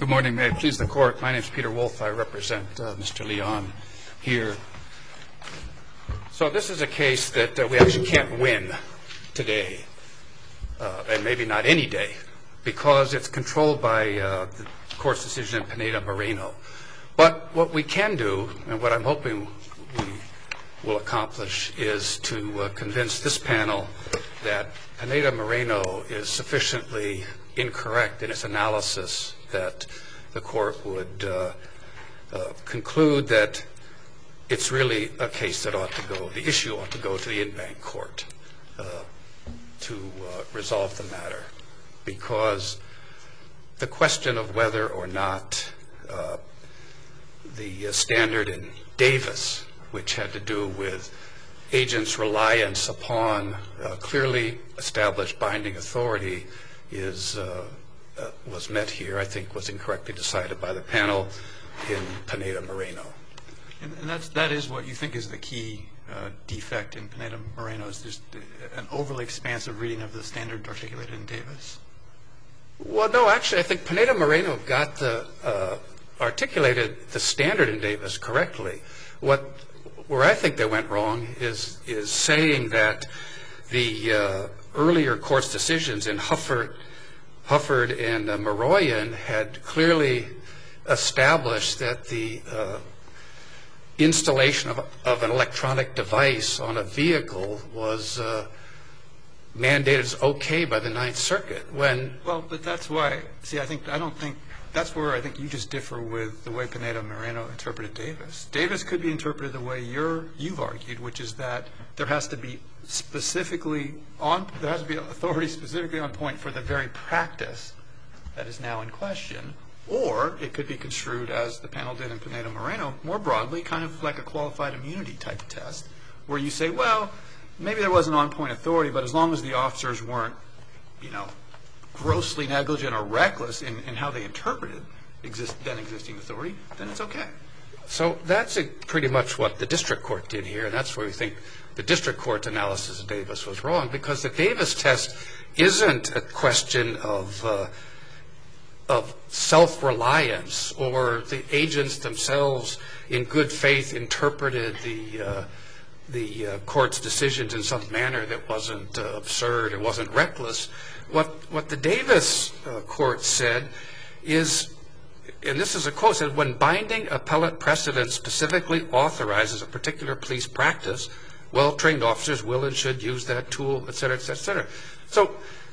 Good morning. May it please the Court. My name is Peter Wolf. I represent Mr. Leon here. So this is a case that we actually can't win today, and maybe not any day, because it's controlled by the Court's decision in Pineda-Moreno. But what we can do, and what I'm hoping we will accomplish, is to convince this panel that Pineda-Moreno is sufficiently incorrect in its analysis that the Court would conclude that it's really a case that ought to go, the issue ought to go to the in-bank court to resolve the matter. Because the question of whether or not the standard in Davis, which had to do with agents' reliance upon clearly established binding authority, was met here, I think was incorrectly decided by the panel in Pineda-Moreno. And that is what you think is the key defect in Pineda-Moreno, is just an overly expansive reading of the standard articulated in Davis? Well, no, actually, I think Pineda-Moreno articulated the standard in Davis correctly. Where I think they went wrong is saying that the earlier Court's decisions in Hufford and Maroyan had clearly established that the installation of an electronic device on a vehicle was mandated as okay by the Ninth Circuit. Well, but that's why, see, that's where I think you just differ with the way Pineda-Moreno interpreted Davis. Davis could be interpreted the way you've argued, which is that there has to be authority specifically on point for the very practice that is now in question, or it could be construed, as the panel did in Pineda-Moreno, more broadly, kind of like a qualified immunity type test, where you say, well, maybe there wasn't on-point authority, but as long as the officers weren't, grossly negligent or reckless in how they interpreted then existing authority, then it's okay. So that's pretty much what the district court did here, and that's where we think the district court's analysis of Davis was wrong, because the Davis test isn't a question of self-reliance, or the agents themselves in good faith interpreted the Court's decisions in some manner that wasn't absurd, it wasn't reckless. What the Davis court said is, and this is a quote, said, when binding appellate precedent specifically authorizes a particular police practice, well-trained officers will and should use that tool, et cetera, et cetera, et cetera. So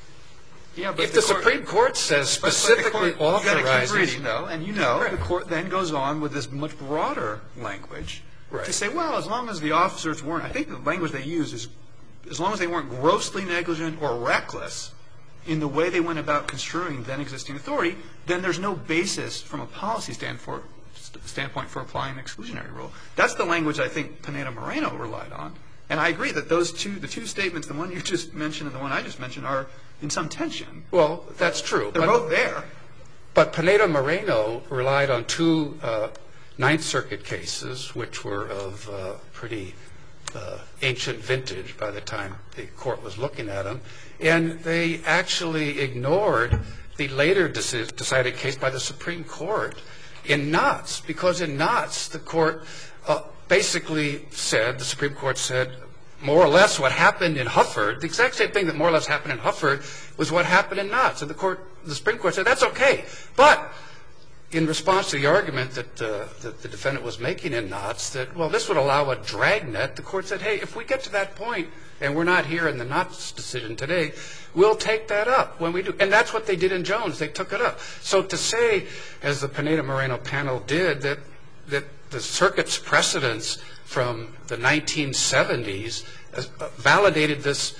if the Supreme Court says specifically authorizes... You've got to keep reading, though, and the Court then goes on with this much broader language to say, well, as long as the officers weren't, I think the language they use is, as long as they weren't grossly negligent or reckless in the way they went about construing then existing authority, then there's no basis from a policy standpoint for applying an exclusionary rule. That's the language I think Pineda-Moreno relied on. And I agree that the two statements, the one you just mentioned and the one I just mentioned, are in some tension. Well, that's true. They're both there. But Pineda-Moreno relied on two Ninth Circuit cases, which were of pretty ancient vintage by the time the Court was looking at them. And they actually ignored the later decided case by the Supreme Court in Knotts, because in Knotts the Court basically said, the Supreme Court said, more or less what happened in Hufford, the exact same thing that more or less happened in Hufford was what happened in Knotts. And the Supreme Court said, that's okay. But in response to the argument that the defendant was making in Knotts, that, well, this would allow a dragnet, the Court said, hey, if we get to that point, and we're not here in the Knotts decision today, we'll take that up when we do. And that's what they did in Jones. They took it up. So to say, as the Pineda-Moreno panel did, that the circuit's precedents from the 1970s validated this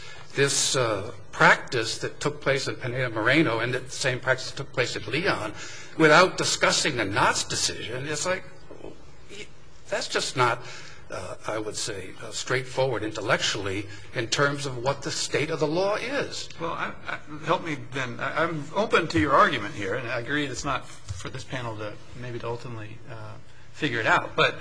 practice that took place in Pineda-Moreno and the same practice that took place at Leon without discussing the Knotts decision, it's like, that's just not, I would say, straightforward intellectually in terms of what the state of the law is. Well, help me then. I'm open to your argument here, and I agree it's not for this panel to maybe to ultimately figure it out. But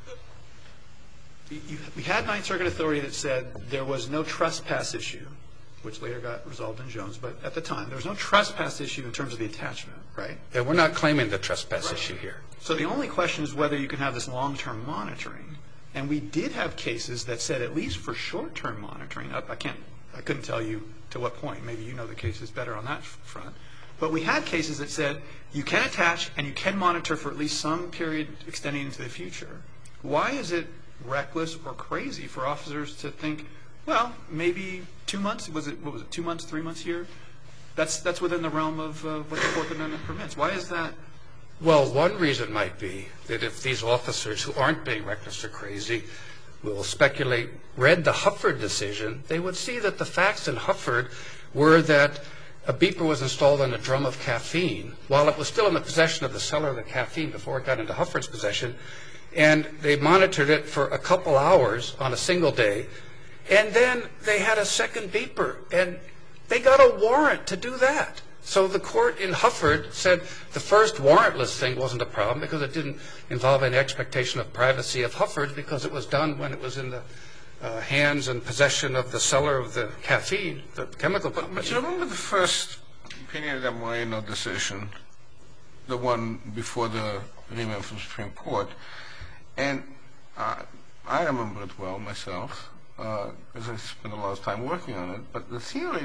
we had Ninth Circuit authority that said there was no trespass issue which later got resolved in Jones, but at the time, there was no trespass issue in terms of the attachment, right? Yeah, we're not claiming the trespass issue here. So the only question is whether you can have this long-term monitoring. And we did have cases that said, at least for short-term monitoring, I couldn't tell you to what point. Maybe you know the cases better on that front. But we had cases that said you can attach and you can monitor for at least some period extending into the future. Why is it reckless or crazy for officers to think, well, maybe 2 months? What was it 2 months, 3 months here? That's within the realm of what the Fourth Amendment permits. Why is that? Well, one reason might be that if these officers who aren't being reckless or crazy will speculate, read the Hufford decision, they would see that the facts in Hufford were that a beeper was installed on a drum of caffeine while it was still in the possession of the seller of the caffeine before it got into Hufford's possession, and they monitored it for a couple hours on a single day, and then they had a second beeper, and they got a warrant to do that. So the court in Hufford said the first warrantless thing wasn't a problem because it didn't involve any expectation of privacy of Hufford because it was done when it was in the hands and possession of the seller of the caffeine, the chemical company. But you remember the first Pineda Moreno decision, the one before the remand from the Supreme Court, and I remember it well myself because I spent a lot of time working on it. But the theory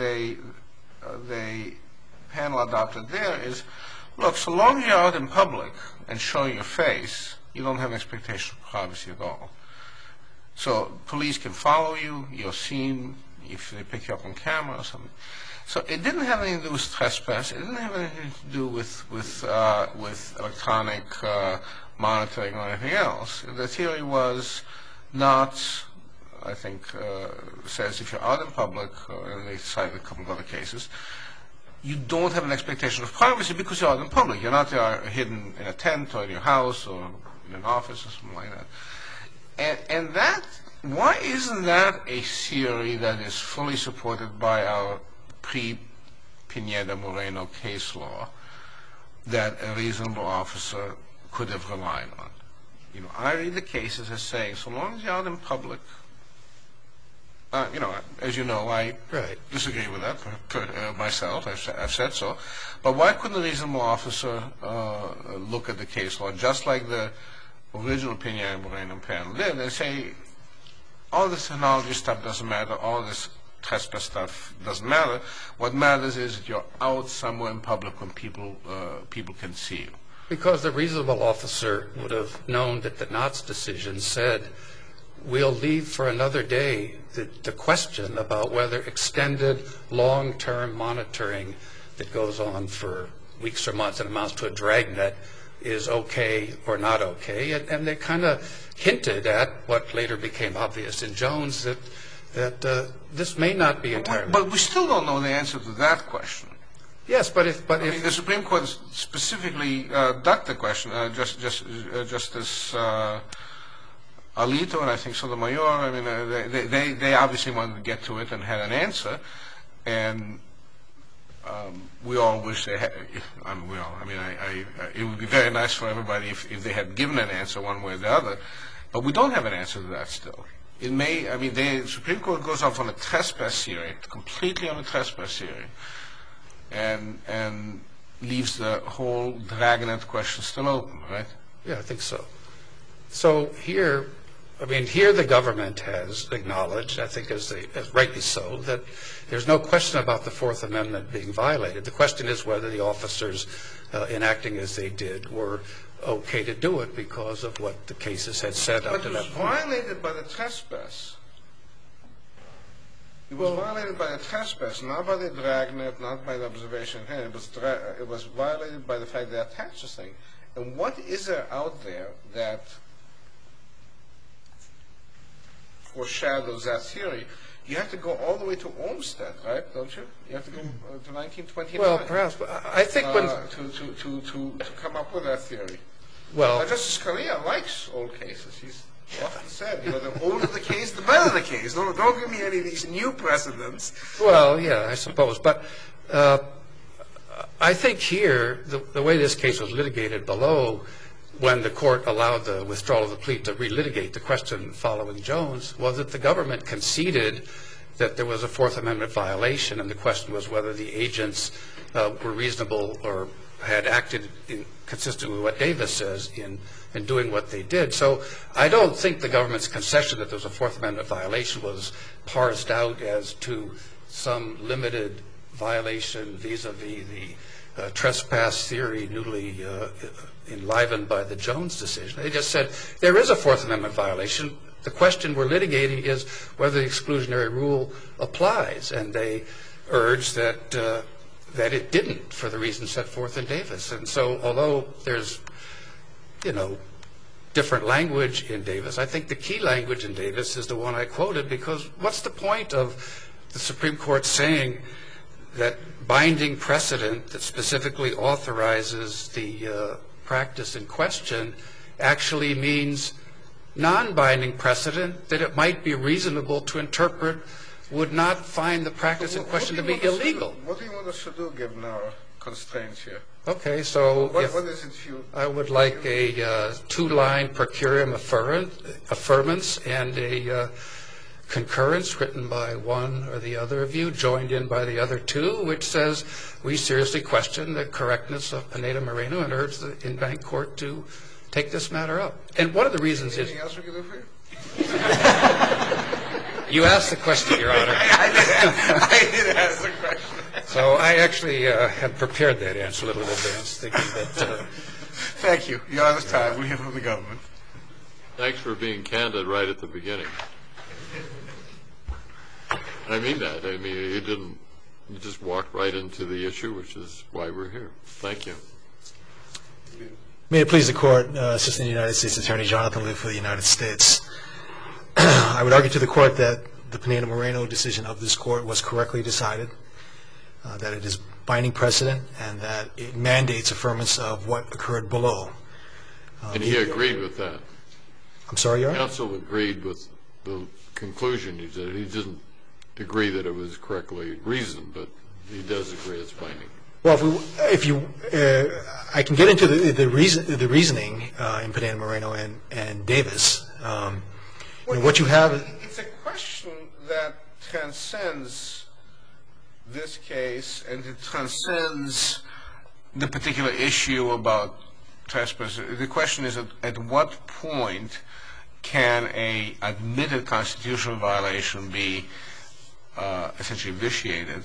the panel adopted there is, look, so long as you're out in public and showing your face, you don't have an expectation of privacy at all. So police can follow you, you're seen if they pick you up on camera or something. So it didn't have anything to do with trespass. It didn't have anything to do with electronic monitoring or anything else. The theory was not, I think, says if you're out in public, and they cited a couple of other cases, you don't have an expectation of privacy because you're out in public. You're not hidden in a tent or in your house or in an office or something like that. And that, why isn't that a theory that is fully supported by our pre-Pineda Moreno case law that a reasonable officer could have relied on? You know, I read the cases as saying, so long as you're out in public, as you know, I disagree with that myself. I've said so. But why couldn't a reasonable officer look at the case law just like the original Pineda Moreno panel did and say, all this technology stuff doesn't matter, all this trespass stuff doesn't matter. What matters is that you're out somewhere in public when people can see you. Because the reasonable officer would have known that the Knott's decision said, we'll leave for another day the question about whether extended long-term monitoring that goes on for weeks or months and amounts to a dragnet is okay or not okay. And they kind of hinted at what later became obvious in Jones, that this may not be entirely... But we still don't know the answer to that question. Yes, but if the Supreme Court specifically ducked the question, Justice Alito and I think Sotomayor, I mean, they obviously wanted to get to it and had an answer, and we all wish they had. It would be very nice for everybody if they had given an answer one way or the other, but we don't have an answer to that still. It may, I mean, the Supreme Court goes off on a trespass theory, completely on a trespass theory, and leaves the whole dragnet question still open, right? Yeah, I think so. So here the government has acknowledged, I think as rightly so, that there's no question about the Fourth Amendment being violated. The question is whether the officers, in acting as they did, were okay to do it because of what the cases had said up to that point. But it was violated by the trespass. It was violated by the trespass, not by the dragnet, not by the observation. It was violated by the fact they attached this thing. And what is there out there that foreshadows that theory? You have to go all the way to Olmsted, right? Don't you? You have to go to 1929. Well, perhaps, but I think to come up with that theory. Well, Justice Scalia likes old cases. He's often said, the older the case, the better the case. Don't give me any of these new precedents. Well, yeah, I suppose. But I think here, the way this case was litigated below, when the court allowed the withdrawal of the plea to relitigate the question following Jones, was that the government conceded that there was a Fourth Amendment violation, and the question was whether the agents were reasonable or had acted consistent with what Davis says in doing what they did. So I don't think the government's concession that there was a Fourth Amendment violation was parsed out as to some limited violation vis-a-vis the trespass theory newly enlivened by the Jones decision. They just said there is a Fourth Amendment violation. The question we're litigating is whether the exclusionary rule applies, and they urge that it didn't for the reasons set forth in Davis. And so although there's, different language in Davis, I think the key language in Davis is the one I quoted, because what's the point of the Supreme Court saying that binding precedent that specifically authorizes the practice in question actually means non-binding precedent that it might be reasonable to interpret would not find the practice in question to be illegal. What do you want us to do given our constraints here? Okay, so what is it I would like a two-line per curiam affirmance and a concurrence written by one or the other of you, joined in by the other two, which says we seriously question the correctness of Pineda-Moreno and urge the in-bank court to take this matter up. And one of the reasons is... Anything else we can do for you? You asked the question, Your Honor. I did ask the question. So I actually had prepared that answer a little in advance, thinking that... Thank you. You're out of time. We hear from the government. Thanks for being candid right at the beginning. I mean that. I mean, you just walked right into the issue, which is why we're here. Thank you. May it please the Court, Assistant United States Attorney Jonathan Liu for the United States. I would argue to the Court that the Pineda-Moreno decision of this Court was correctly decided, that it is binding precedent, and that it mandates affirmance of what occurred below. And he agreed with that. I'm sorry, Your Honor? Counsel agreed with the conclusion. He didn't agree that it was correctly reasoned, but he does agree it's binding. Well, I can get into the reasoning in Pineda-Moreno and Davis. What you have... It's a question that transcends this case, and it transcends the particular issue about trespass. The question is, at what point can an admitted constitutional violation be essentially vitiated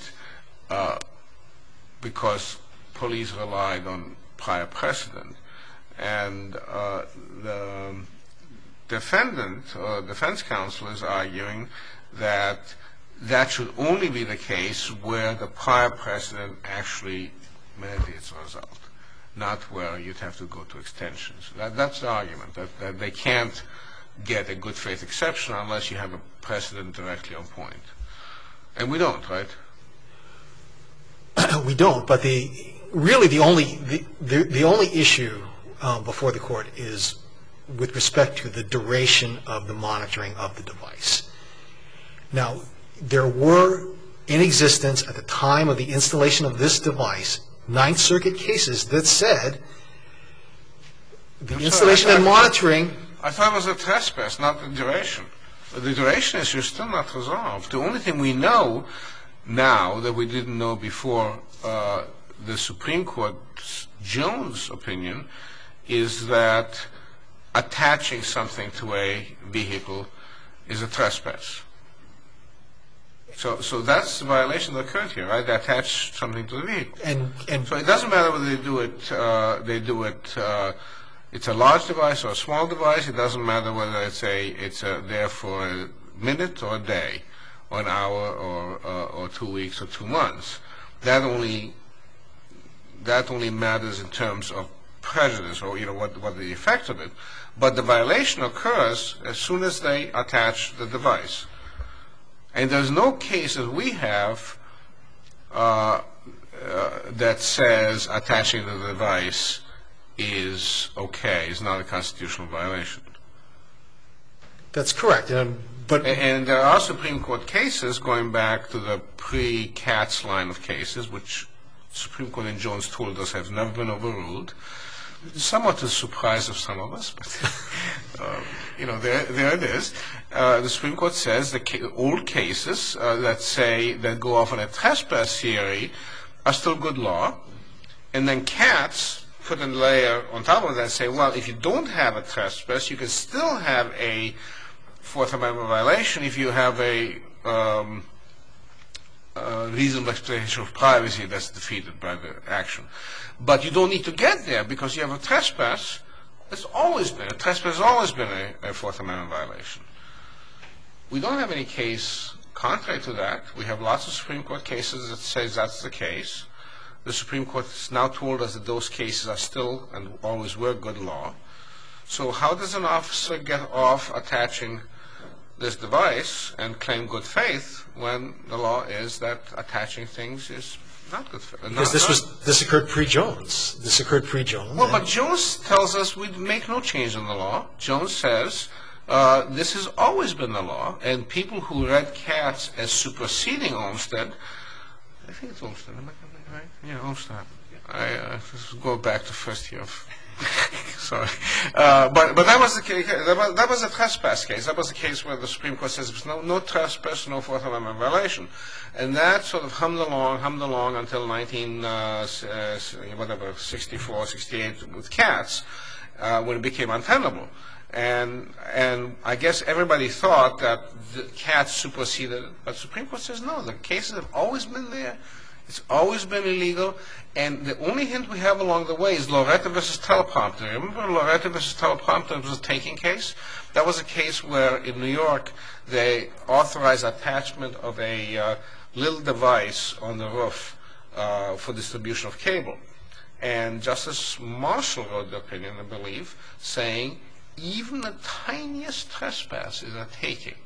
because police relied on prior precedent? And the defendant, or defense counsel, is arguing that that should only be the case where the prior precedent actually mandates a result, not where you'd have to go to extensions. That's the argument, that they can't get a good faith exception unless you have a precedent directly on point. And we don't, right? We don't, but really the only issue before the Court is with respect to the duration of the monitoring of the device. Now, there were in existence at the time of the installation of this device Ninth Circuit cases that said the installation and monitoring... I thought it was a trespass, not the duration. The duration issue is still not resolved. The only thing we know now that we didn't know before the Supreme Court's Jones opinion is that attaching something to a vehicle is a trespass. So that's the violation that occurred here, right? They attach something to the vehicle. And so it doesn't matter whether they do it, it's a large device or a small device. It doesn't matter whether it's there for a minute or a day or an hour or 2 weeks or 2 months. That only matters in terms of prejudice or what the effect of it. But the violation occurs as soon as they attach the device. And there's no case that we have that says attaching the device is okay, is not a constitutional violation. That's correct. And there are Supreme Court cases going back to the pre-Katz line of cases, which Supreme Court in Jones told us have never been overruled. Somewhat to the surprise of some of us. there it is. The Supreme Court says the old cases that go off on a trespass theory are still good law. And then Katz put a layer on top of that and say, well, if you don't have a trespass, you can still have a Fourth Amendment violation if you have a reasonable expectation of privacy that's defeated by the action. But you don't need to get there because you have a trespass. A trespass has always been a Fourth Amendment violation. We don't have any case contrary to that. We have lots of Supreme Court cases that say that's the case. The Supreme Court has now told us that those cases are still and always were good law. So how does an officer get off attaching this device and claim good faith when the law is that attaching things is not good faith? Because this occurred pre-Jones. Well, but Jones tells us we make no change in the law. Jones says this has always been the law, and people who read Katz as superseding Olmstead, I think it's Olmstead, am I right? Yeah, Olmstead. I just go back to first year of sorry. But that was the case. That was a trespass case. That was the case where the Supreme Court says there's no trespass, no Fourth Amendment violation. And that sort of hummed along until 1964, 68 with Katz, when it became untenable. And I guess everybody thought that Katz superseded it. But the Supreme Court says no, the cases have always been there. It's always been illegal, and the only hint we have along the way is Loretta versus Teleprompter. Remember Loretta versus Teleprompter was a taking case? That was a case where in New York they authorized attachment of a little device on the roof for distribution of cable. And Justice Marshall wrote the opinion, I believe, saying even the tiniest trespass is a taking.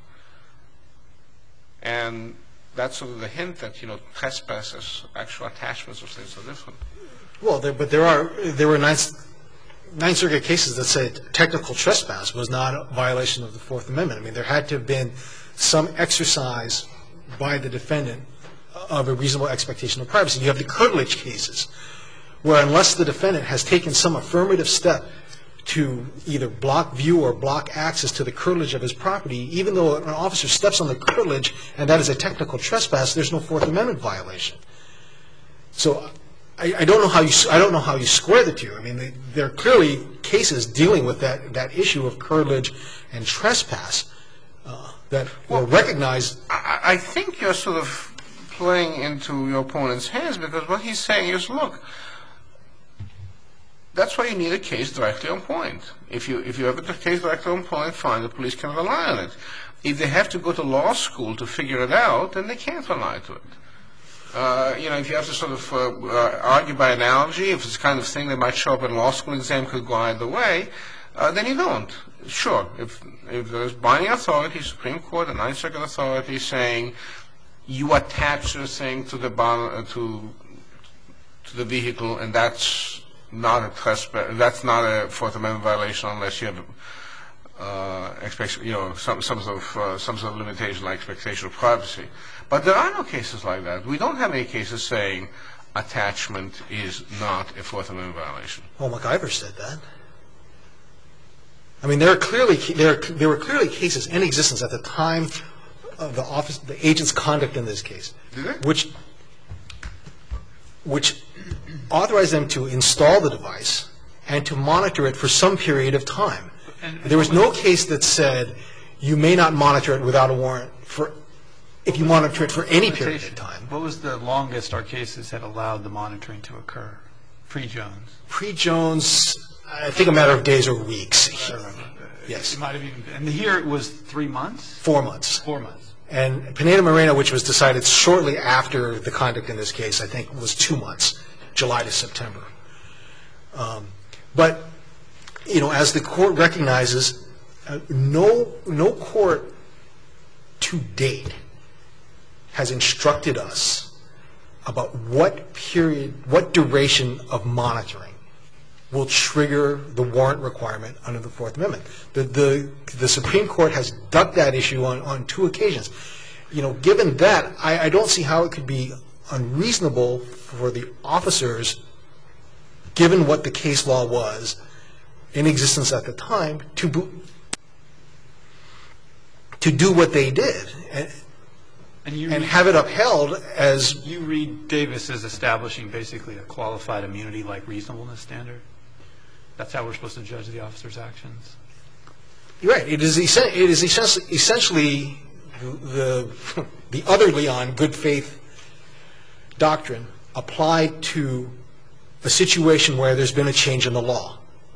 And that's sort of the hint that, trespasses, actual attachments of things are different. Well, there were Ninth Circuit cases that said technical trespass was not a violation of the Fourth Amendment. I mean, there had to have been some exercise by the defendant of a reasonable expectation of privacy. You have the curtilage cases where unless the defendant has taken some affirmative step to either block view or block access to the curtilage of his property, even though an officer steps on the curtilage and that is a technical trespass, there's no Fourth Amendment violation. So I don't know how you square the two. I mean, there are clearly cases dealing with that issue of curtilage and trespass that were recognized. I think you're sort of playing into your opponent's hands because what he's saying is, look, that's why you need a case directly on point. If you have a case directly on point, fine, the police can rely on it. If they have to go to law school to figure it out, then they can't rely to it. If you have to sort of argue by analogy, if it's the kind of thing that might show up in a law school exam could go either way, then you don't. Sure, if there's binding authority, Supreme Court and Ninth Circuit authority saying you attach the thing to the vehicle and that's not a trespass, that's not a Fourth Amendment violation unless you have some sort of limitation like expectation of privacy. But there are no cases like that. We don't have any cases saying attachment is not a Fourth Amendment violation. Well, MacIver said that. I mean, there were clearly cases in existence at the time of the agent's conduct in this case, which authorized them to install the device and to monitor it for some period of time. There was no case that said you may not monitor it without a warrant if you monitor it for any period of time. What was the longest our cases had allowed the monitoring to occur? Pre-Jones. Pre-Jones, I think a matter of days or weeks. Yes. It might have even been. And here it was 3 months? 4 months. 4 months. And Pineda-Moreno, which was decided shortly after the conduct in this case, I think was 2 months, July to September. But, as the court recognizes, no court to date has instructed us about what duration of monitoring will trigger the warrant requirement under the Fourth Amendment. The Supreme Court has ducked that issue on 2 occasions. Given that, I don't see how it could be unreasonable for the officers, given what the case law was in existence at the time, to to do what they did and have it upheld as... You read Davis as establishing basically a qualified immunity-like reasonableness standard? That's how we're supposed to judge the officer's actions? You're right. It is essentially the other Leon good faith doctrine applied to a situation where there's been a change in the law.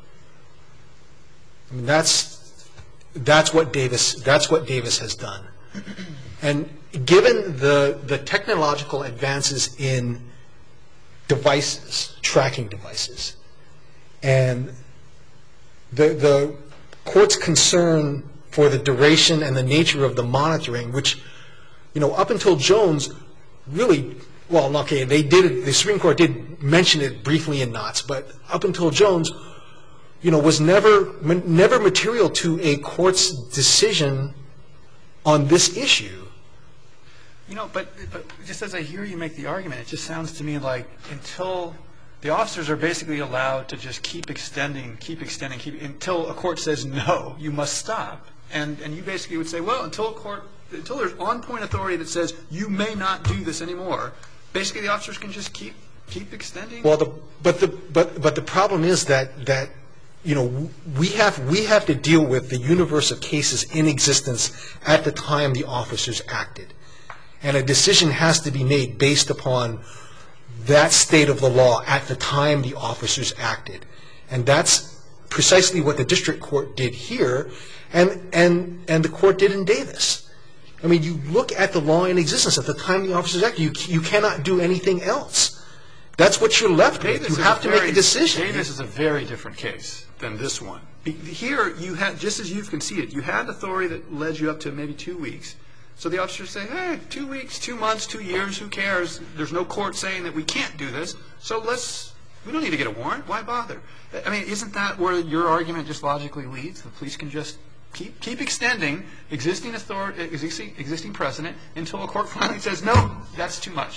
I mean, that's what Davis has done. And given the technological advances in devices, tracking devices, and the court's concern for the duration and the nature of the monitoring, which, up until Jones, really, well, okay, the Supreme Court did mention it briefly in Knotts, but up until Jones, was never material to a court's decision on this issue. But just as I hear you make the argument, it just sounds to me like until the officers are basically allowed to just keep extending until a court says no, you must stop. And you basically would say, well, until there's on-point authority that says you may not do this anymore, basically the officers can just keep extending. Well, but the problem is that we have to deal with the universe of cases in existence at the time the officers acted, and a decision has to be made based upon that state of the law at the time the officers acted, and that's precisely what the district court did here, and the court did in Davis. I mean, you look at the law in existence at the time the officers acted. You cannot do anything else. That's what you're left with. You have to make a decision. Davis is a very different case than this one. Here, you had, just as you've conceded, you had authority that led you up to maybe 2 weeks. So the officers say, hey, 2 weeks, 2 months, 2 years, who cares? There's no court saying that we can't do this. So we don't need to get a warrant. Why bother? I mean, isn't that where your argument just logically leads? The police can just keep extending existing precedent until a court finally says, no, that's too much.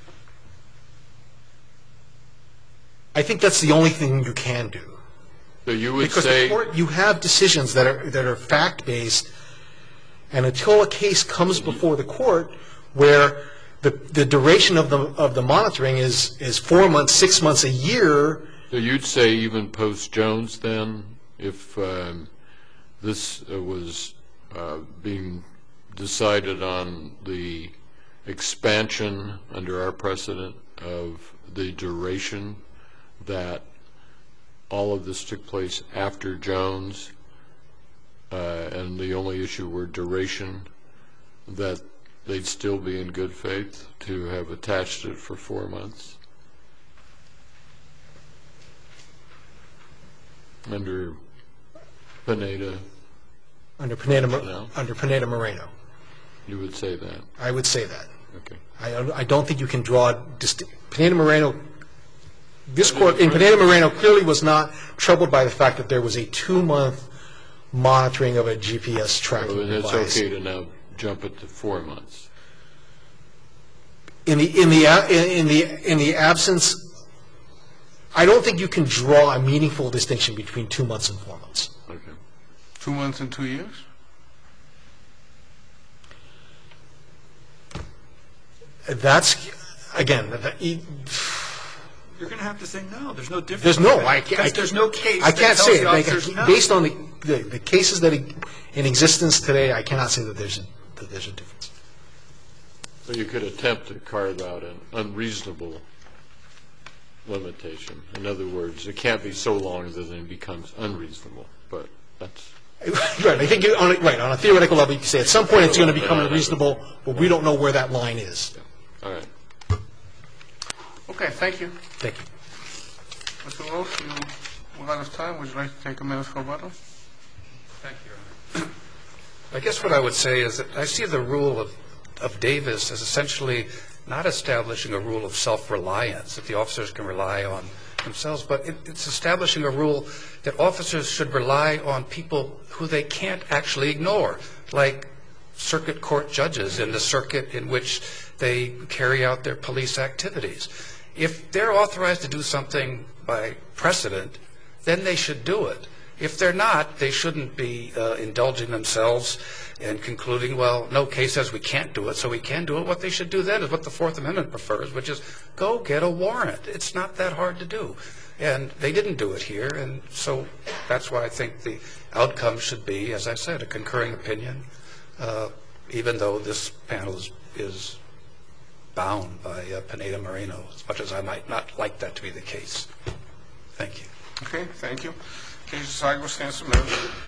I think that's the only thing you can do. So you would because say... the court, you have decisions that are fact-based, and until a case comes before the court where the duration of the monitoring is 4 months, 6 months, a year... So you'd say even post-Jones then, if this was being decided on the expansion under our precedent of the duration, that all of this took place after Jones, and the only issue were duration, that they'd still be in good faith to have attached it for 4 months? Under Pineda? Under Pineda-Moreno. You would say that? I would say that. Okay. I don't think you can draw... Pineda-Moreno... This court in Pineda-Moreno clearly was not troubled by the fact that there was a 2-month monitoring of a GPS tracking device. So it's okay to now jump it to 4 months? In the absence... I don't think you can draw a meaningful distinction between 2 months and 4 months. Okay. 2 months and 2 years? That's, again... You're going to have to say no. There's no difference. There's no... There's no case I can't say it. No. Based on the cases that are in existence today, I cannot say that there's a difference. So you could attempt to carve out an unreasonable limitation. In other words, it can't be so long that it becomes unreasonable, but that's... Right. I think on a theoretical level, you can say at some point it's going to become unreasonable, but we don't know where that line is. All right. Okay, thank you. Thank you. Mr. Walsh, we're out of time. Would you like to take a minute for rebuttal? Thank you, Your Honor. I guess what I would say is that I see the rule of Davis as essentially not establishing a rule of self-reliance that the officers can rely on themselves, but it's establishing a rule that officers should rely on people who they can't actually ignore, like circuit court judges in the circuit in which they carry out their police activities. If they're authorized to do something by precedent, then they should do it. If they're not, they shouldn't be indulging themselves and concluding, well, no case says we can't do it, so we can do it. What they should do then is what the Fourth Amendment prefers, which is go get a warrant. It's not that hard to do. And they didn't do it here, and so that's why I think the outcome should be, as I said, a concurring opinion, even though this panel is bound by Pineda-Moreno, as much as I might not like that to be the case. Thank you. Okay, thank you. Case decided. We'll stand some minutes.